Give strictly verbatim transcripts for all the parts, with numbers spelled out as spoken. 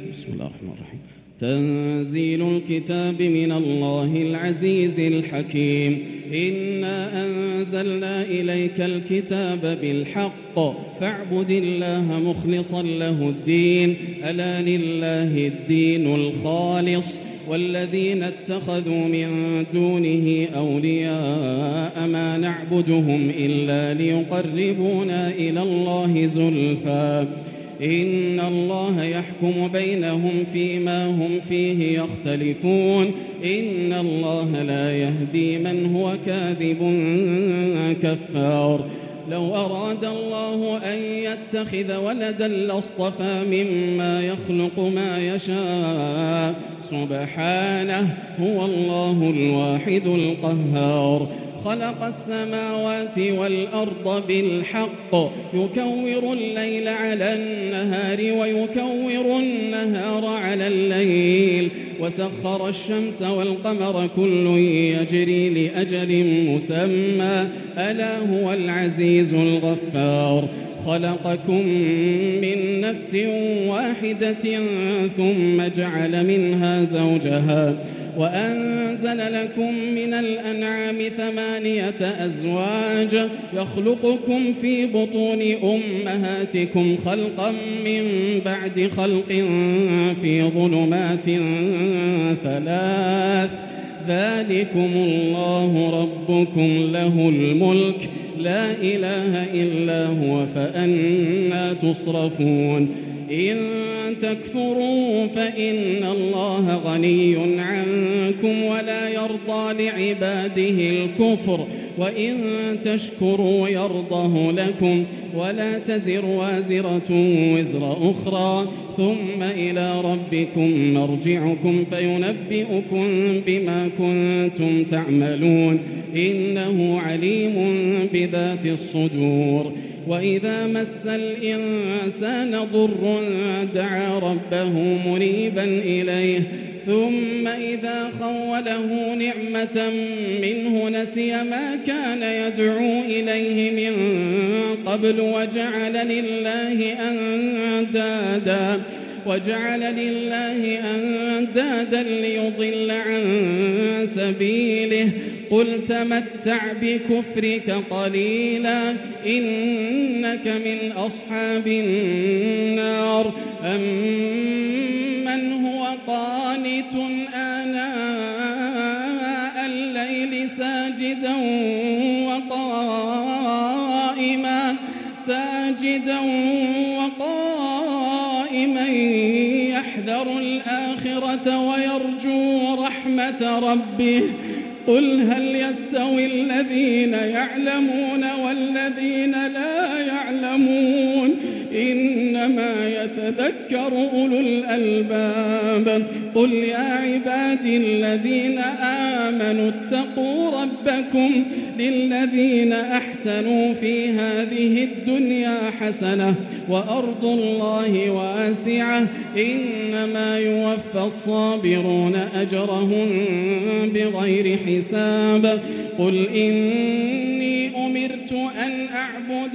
بسم الله الرحمن الرحيم. تنزيل الكتاب من الله العزيز الحكيم. إنا أنزلنا إليك الكتاب بالحق فاعبد الله مخلصا له الدين ألا لله الدين الخالص والذين اتخذوا من دونه أولياء ما نعبدهم إلا ليقربونا إلى الله زلفى إن الله يحكم بينهم فيما هم فيه يختلفون إن الله لا يهدي من هو كاذب كفار. لو أراد الله أن يتخذ ولدا لاصطفى مما يخلق ما يشاء سبحانه هو الله الواحد القهار. خلق السماوات والأرض بالحق يكور الليل على النهار ويكور النهار على الليل وسخر الشمس والقمر كل يجري لأجل مسمى ألا هو العزيز الغفار. خلقكم من نفس واحدة ثم جعل منها زوجها وأنزل لكم من الأنعام ثمانية أزواج يخلقكم في بطون أمهاتكم خلقا من بعد خلق في ظلمات ثلاث ذلكم الله ربكم له الملك لا إله إلا هو فأنى تصرفون. إن تكفروا فإن الله غني عنكم ولا يرضى لعباده الكفر وإن تشكروا يرضه لكم ولا تزر وازرة وزر أخرى ثم إلى ربكم مرجعكم فينبئكم بما كنتم تعملون إنه عليم بذات الصدور. وإذا مس الإنسان ضر دعا ربه منيبا إليه ثم إذا خوله نعمة منه نسي ما كان يدعو إليه من قبل وجعل لله أندادا وجعل لله أندادا ليضل عن سبيله قل تمتع بكفرك قليلا إنك من أصحاب النار. أمن هو قانت آناء الليل ساجدا وقائما ساجدا وقائما يحذر الآخرة ويرجو رحمة ربه قل هل يستوي الذين يعلمون والذين لا يعلمون إنما يتذكر أولو الألباب. قل يا عبادي الذين آمنوا اتقوا ربكم للذين أحسنوا في هذه الدنيا حسنة وأرض الله واسعة إنما يوفى الصابرون أجرهم بغير حساب. قل إني أمرت أن أعبد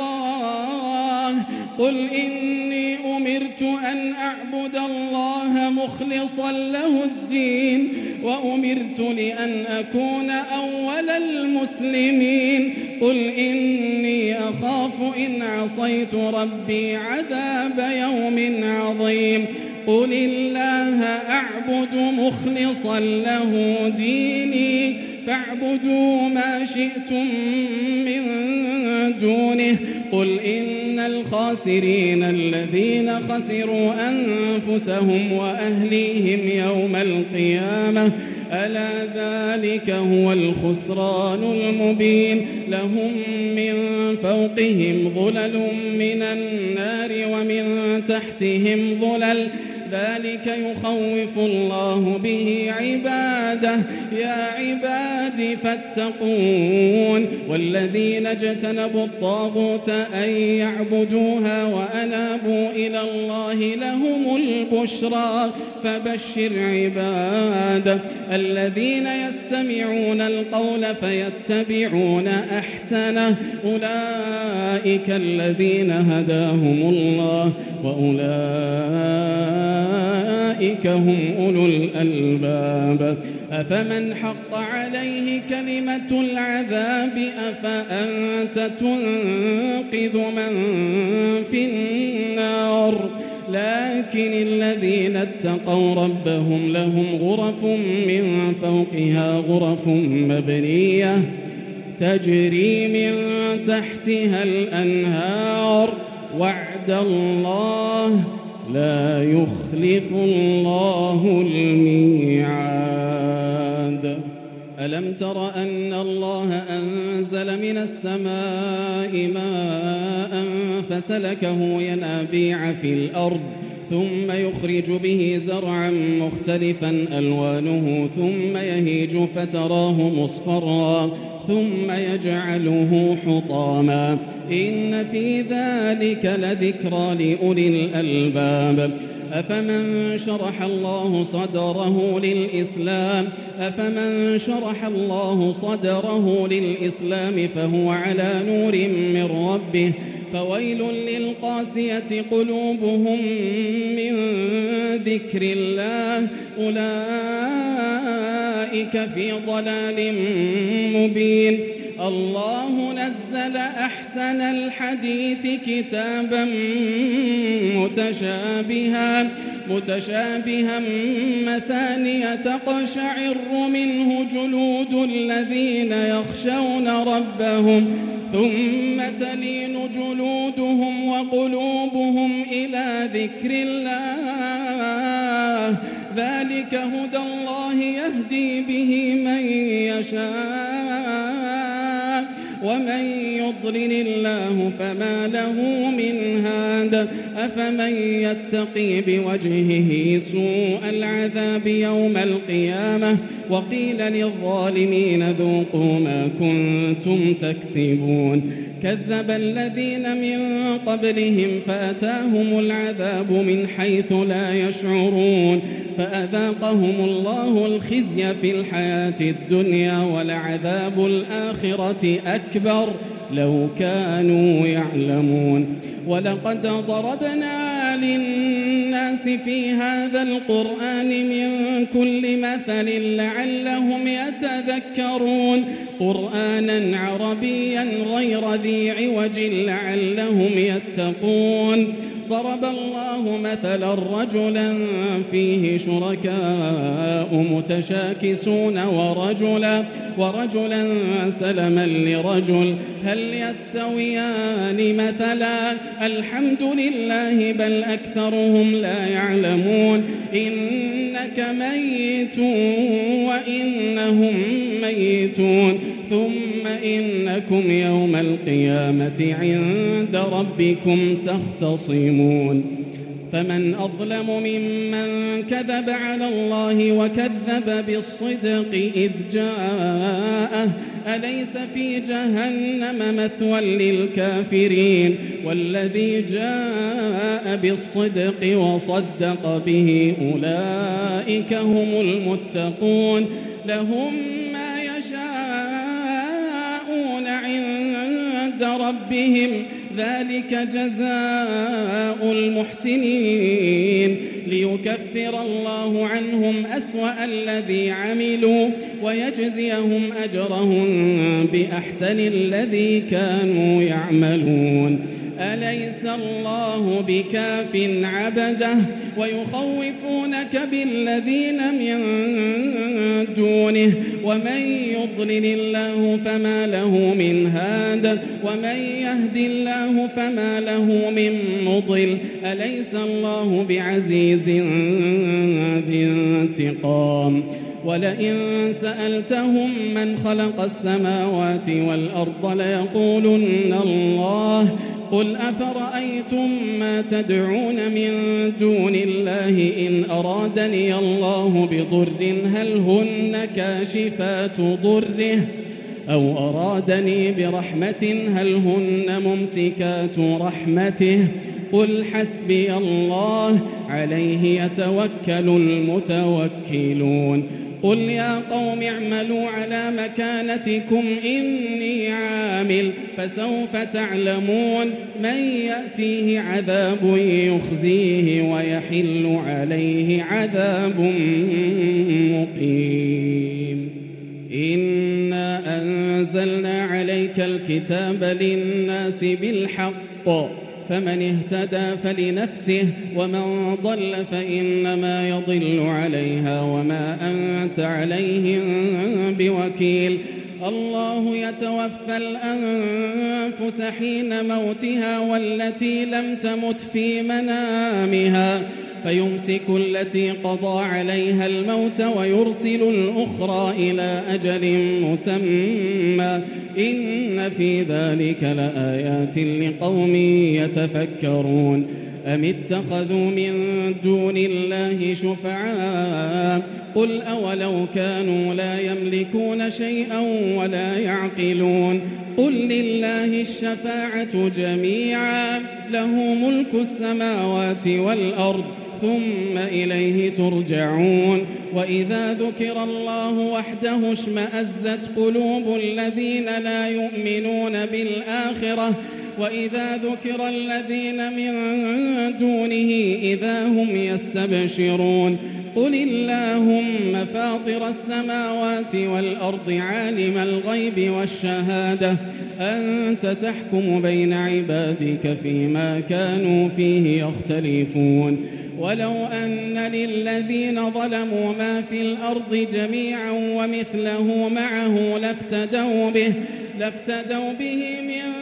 الله قل إني أمرت أن أعبد الله مخلصا له الدين وأمرت لأن أكون أول المسلمين. قل إني أخاف إن عصيت ربي عذاب يوم عظيم. قل الله أعبد مخلصا له ديني فاعبدوا ما شئتم من دونه. قل إن الخاسرين الذين خسروا أنفسهم وأهليهم يوم القيامة ألا ذلك هو الخسران المبين. لهم من فوقهم ظلل من النار ومن تحتهم ظلل ذلك يخوف الله به عباده يا عباد فاتقون. والذين اجتنبوا الطاغوت أن يعبدوها وأنابوا إلى الله لهم البشرى فبشر عباده الذين يستمعون القول فيتبعون أحسنه أولئك الذين هداهم الله وأولئك أولئك هم أولو الألباب أفمن حق عليه كلمة العذاب أفأنت تنقذ من في النار لكن الذين اتقوا ربهم لهم غرف من فوقها غرف مبنية تجري من تحتها الأنهار وعد الله لا يخلف الله الميعاد ألم تر أن الله أنزل من السماء ماء فسلكه ينابيع في الأرض ثم يخرج به زرعا مختلفا ألوانه ثم يهيج فتراه مصفرا ثم يجعله حطاما إن في ذلك لذكرى لأولي الألباب أفمن شرح الله صدره للإسلام أفمن شرح الله صدره للإسلام فهو على نور من ربه فويل للقاسية قلوبهم من ذكر الله أولئك في ضلال مبين الله نزل أحسن الحديث كتابا متشابها متشابها مثانية تقشعر منه جلود الذين يخشون ربهم ثم تلين جلودهم وقلوبهم إلى ذكر الله ذلك هدى الله يهدي به من يشاء ومن يضلل الله فما له من هاد أفمن يتقي بوجهه سوء العذاب يوم القيامة وقيل للظالمين ذوقوا ما كنتم تكسبون كذب الذين من قبلهم فأتاهم العذاب من حيث لا يشعرون فأذاقهم الله الخزي في الحياة الدنيا ولعذاب الآخرة أكبر لو كانوا يعلمون ولقد ضربنا للناس في هذا القرآن من كل مثل لعلهم يتذكرون قرآنا عربيا غير ذي عوج لعلهم يتقون ضرب الله مثلا رجلا فيه شركاء متشاكسون ورجلا ورجلا سلما لرجل هل يستويان مثلا الحمد لله بل أكثرهم لا يعلمون إنك ميت وإنهم ميتون ثم إنكم يوم القيامة عند ربكم تختصمون فمن أظلم ممن كذب على الله وكذب بالصدق إذ جاءه أليس في جهنم مثوى للكافرين والذي جاء بالصدق وصدق به أولئك هم المتقون لهم ما يشاءون عند ربهم ذلك جزاء المحسنين ليكفر الله عنهم أسوأ الذي عملوا ويجزيهم أجرهم بأحسن الذي كانوا يعملون أليس الله بكاف عبده ويخوفونك بالذين من دونه ومن يضلل الله فما له من هاد ومن يهد الله فما له من مضل أليس الله بعزيز ذي انتقام ولئن سألتهم من خلق السماوات والأرض ليقولن الله قل أفرأيتم ما تدعون من دون الله إن أرادني الله بضر هل هن كاشفات ضره أو أرادني برحمة هل هن ممسكات رحمته قل حسبي الله عليه يتوكل المتوكلون قل يا قوم اعملوا على مكانتكم إني عامل فسوف تعلمون من يأتيه عذاب يخزيه ويحل عليه عذاب مقيم. إنا أنزلنا عليك الكتاب للناس بالحق فمن اهتدى فلنفسه ومن ضل فإنما يضل عليها وما أنت عليهم بوكيل. الله يتوفى الأنفس حين موتها والتي لم تمت في منامها فيمسك التي قضى عليها الموت ويرسل الأخرى إلى أجل مسمى إن في ذلك لآيات لقوم يتفكرون. أم اتخذوا من دون الله شفعاء قل أولو كانوا لا يملكون شيئا ولا يعقلون قل لله الشفاعة جميعا له ملك السماوات والأرض ثم إليه ترجعون. وإذا ذكر الله وحده اشمأزت قلوب الذين لا يؤمنون بالآخرة وإذا ذكر الذين من دونه إذا هم يستبشرون. قل اللهم فاطر السماوات والأرض عالم الغيب والشهادة أنت تحكم بين عبادك فيما كانوا فيه يختلفون. ولو أن للذين ظلموا ما في الأرض جميعا ومثله معه لافتدوا به, لافتدوا به من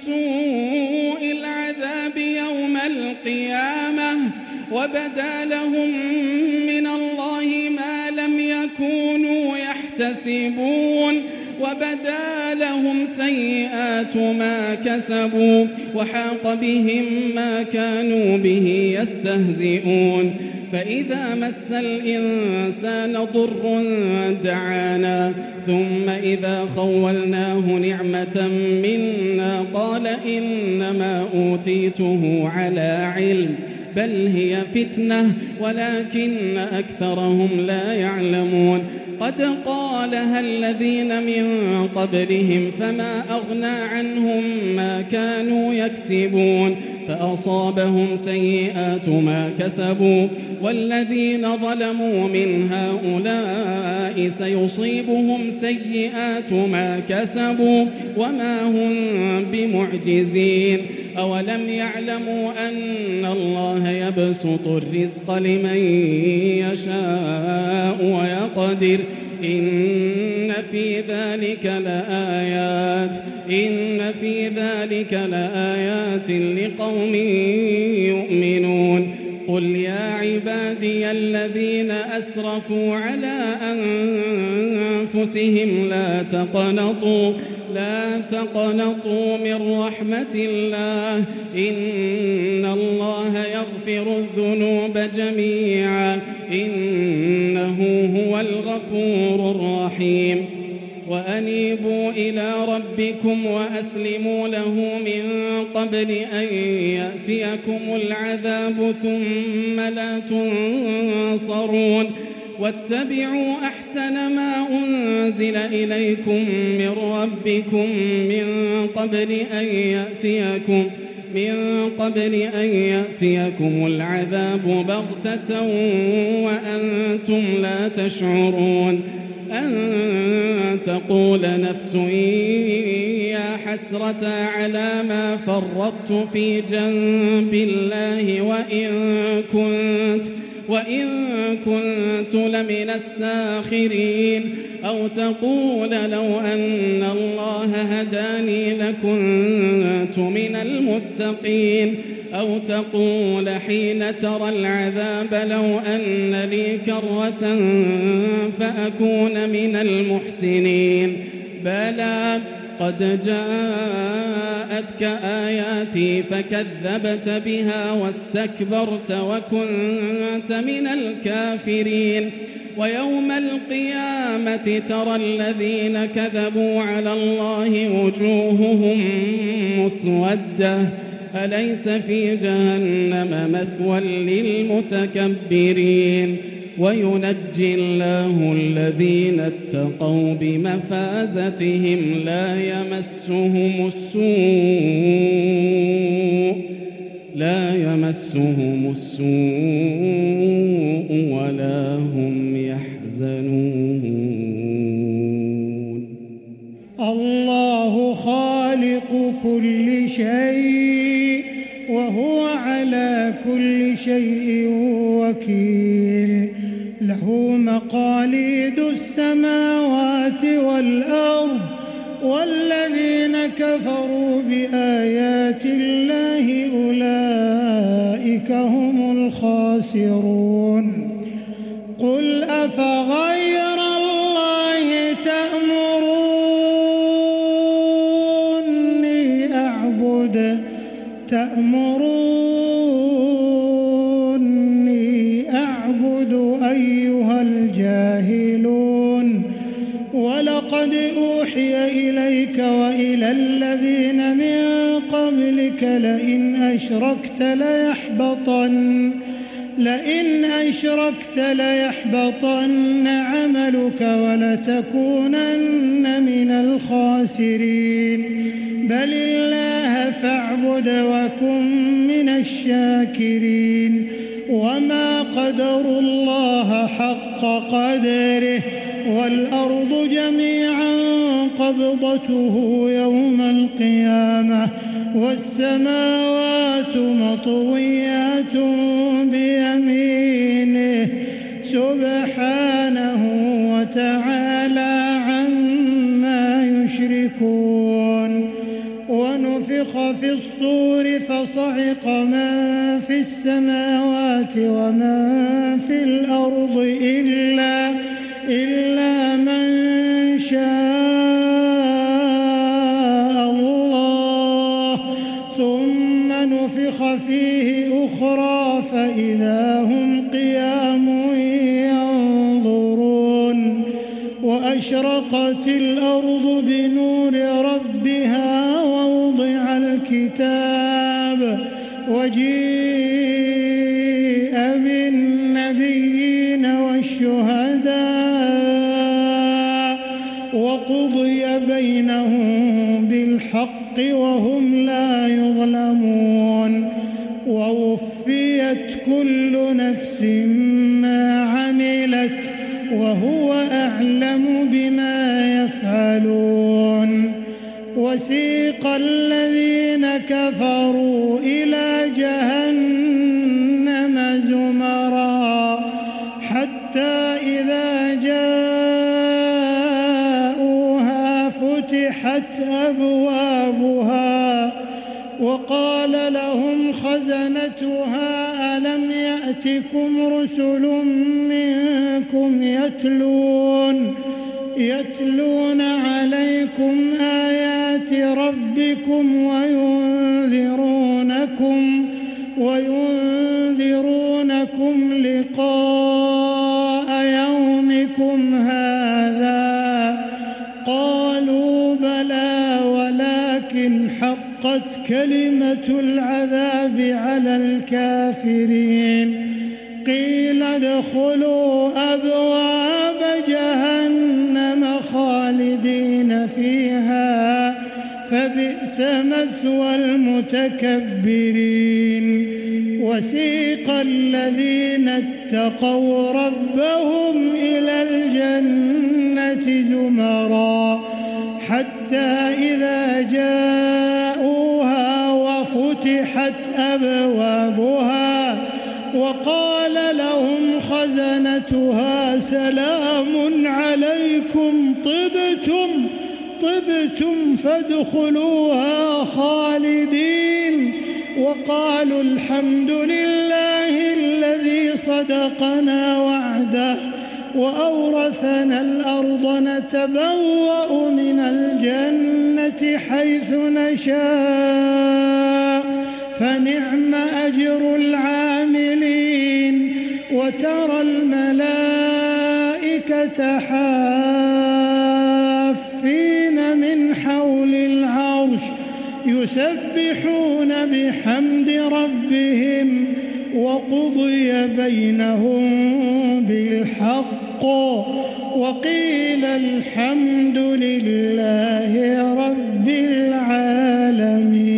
سوء العذاب يوم القيامة وبدا لهم من الله ما لم يكونوا يحتسبون وبدا لهم سيئات ما كسبوا وحاق بهم ما كانوا به يستهزئون. فإذا مس الإنسان ضر دعانا ثم إذا خولناه نعمة منا قال إنما أوتيته على علم بل هي فتنة ولكن أكثرهم لا يعلمون. قد قالها الذين من قبلهم فما أغنى عنهم ما كانوا يكسبون فأصابهم سيئات ما كسبوا والذين ظلموا من هؤلاء سيصيبهم سيئات ما كسبوا وما هم بمعجزين. أولم يعلموا أن الله يبسط الرزق لمن يشاء ويقدر إن في ذلك لآيات إن في ذلك لآيات لقوم يؤمنون. قل يا عبادي الذين أسرفوا على أنفسهم لا تقنطوا لا تقنطوا من رحمة الله إن الله يغفر الذنوب جميعا إنه هو الغفور الرحيم. وأنيبوا إلى ربكم وأسلموا له من قبل أن يأتيكم العذاب ثم لا تنصرون. واتبعوا أحسن ما أنزل إليكم من ربكم من قبل أن يأتيكم من قبل أن يأتيكم العذاب بغتة وأنتم لا تشعرون. أن تقول نفس يا حسرة على ما فرطت في جنب الله وإن كنت وإن كنت لمن الساخرين. أو تقول لو أن الله هداني لكنت من المتقين. أو تقول حين ترى العذاب لو أن لي كرة فأكون من المحسنين. بلى قد جاءتك آياتي فكذبت بها واستكبرت وكنت من الكافرين. ويوم القيامة ترى الذين كذبوا على الله وجوههم مسودة أليس في جهنم مثوى للمتكبرين. وينجي الله الذين اتقوا بمفازتهم لا يمسهم السوء لا يمسهم السوء ولا هم يحزنون. الله خالق كل شيء وهو على كل شيء وكيل. له مقاليد السماوات والأرض والذين كفروا بآيات الله أولئك هم الخاسرون. قل أفغير الله تأمروني أعبد تأمروني أعبد أيها الجاهلون. ولقد أوحي إليك وإلى الذين من قبلك لئن أشركت ليحبطن لئن أشركت ليحبطن عملك ولتكونن من الخاسرين. بل الله فاعبد وكن من الشاكرين. وما قدروا الله حق قدره والأرض جميعا قبضته يوم القيامة والسماوات مطويات بيمينه سبحانه وتعالى عما يشركون. ونفخ في الصور فصعق من في السماوات ومن في الأرض إلا إلا من شاء الله ثم نفخ فيه أخرى فإذا هم قيام ينظرون. وأشرقت الأرض بنور ربها ووضع الكتاب وجيء بالنبيين والشهداء وقضي بينهم بالحق وهم لا يظلمون. ووفيت كل نفس ما عملت وهو أعلم بما يفعلون. وسيق الذين كفروا إلى جهنم زمرا حتى إذا جاءوها فتحت أبوابها وقال لهم خزنتها ألم يأتكم رسل منكم يتلون يتلون عليكم آيات ربكم وينذرونكم وينذرونكم لقاء يومكم هذا. قالوا بلى ولكن حقت كلمة العذاب على الكافرين. قيل ادخلوا أبواب جهنم خالدين فيها فبئس مثوى المتكبرين. وسيق الذين اتقوا ربهم إلى الجنة زمرا حتى إذا جاءوها وفتحت أبوابها وقال لهم خزنتها سلام عليكم طبتم طبتم فادخلوها خالدين. وقالوا الحمد لله الذي صدقنا وعده وأورثنا الأرض نتبوأ من الجنة حيث نشاء فنعم أجر العاملين. وترى الملائكة حافين من حول العرش يسبحون بحمد ربهم وقضي بينهم بالحق وقيل الحمد لله رب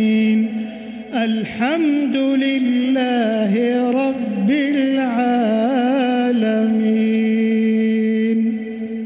العالمين. الحمد لله رب العالمين.